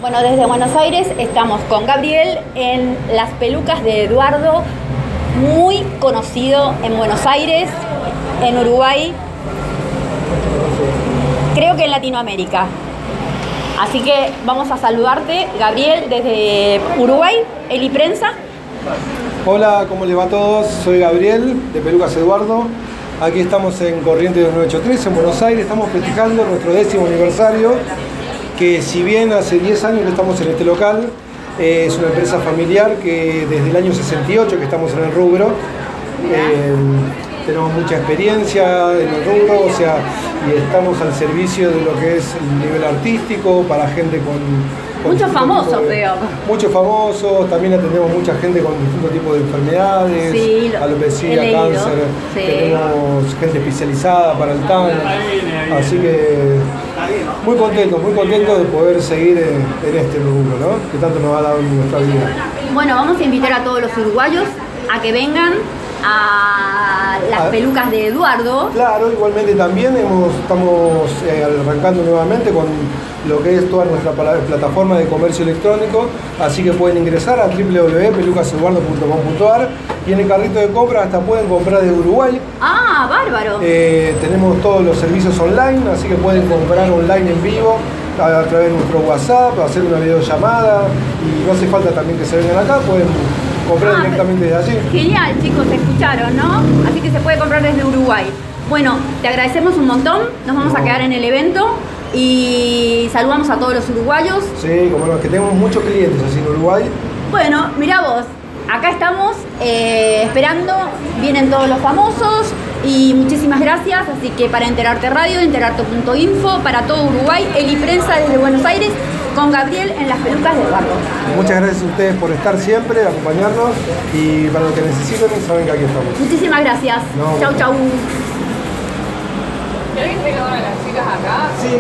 Bueno, desde Buenos Aires estamos con Gabriel en las pelucas de Eduardo, muy conocido en Buenos Aires, en Uruguay, creo que en Latinoamérica. Así que vamos a saludarte, Gabriel, desde Uruguay, Eli Prensa. Hola, ¿cómo les va a todos? Soy Gabriel, de Pelucas Eduardo. Aquí estamos en Corrientes 2983, en Buenos Aires. Estamos festejando nuestro 10º aniversario, que si bien hace 10 años que estamos en este local, es una empresa familiar que desde el año 68 que estamos en el rubro. Tenemos mucha experiencia en el rubro, y estamos al servicio de lo que es el nivel artístico, para gente con muchos famosos, veo. Muchos famosos, también atendemos mucha gente con distintos tipos de enfermedades, sí, alopecia, cáncer, sí. Tenemos gente especializada para el TAN, así que muy contento de poder seguir en este rubro, ¿no? Que tanto nos ha dado en nuestra vida. Bueno, vamos a invitar a todos los uruguayos a que vengan a las pelucas de Eduardo. Claro, igualmente también estamos arrancando nuevamente con lo que es toda nuestra plataforma de comercio electrónico, así que pueden ingresar a www.pelucaseduardo.com.ar y en el carrito de compra hasta pueden comprar de Uruguay. ¡Ah, bárbaro! Tenemos todos los servicios online, así que pueden comprar online en vivo a través de nuestro WhatsApp, hacer una videollamada, y no hace falta también que se vengan acá, pueden comprar directamente desde allí. Genial, chicos, se escucharon, ¿no? Así que se puede comprar desde Uruguay. Bueno, te agradecemos un montón, nos vamos a quedar en el evento y saludamos a todos los uruguayos. Sí, como no, que tenemos muchos clientes así en Uruguay. Bueno, mirá vos, acá estamos esperando, vienen todos los famosos y muchísimas gracias. Así que para Enterarte Radio, enterarte.info, para todo Uruguay, Eli Prensa desde Buenos Aires, con Gabriel en las pelucas de Eduardo. Muchas gracias a ustedes por estar siempre, acompañarnos, y para lo que necesiten saben que aquí estamos. Muchísimas gracias. Chau, chau.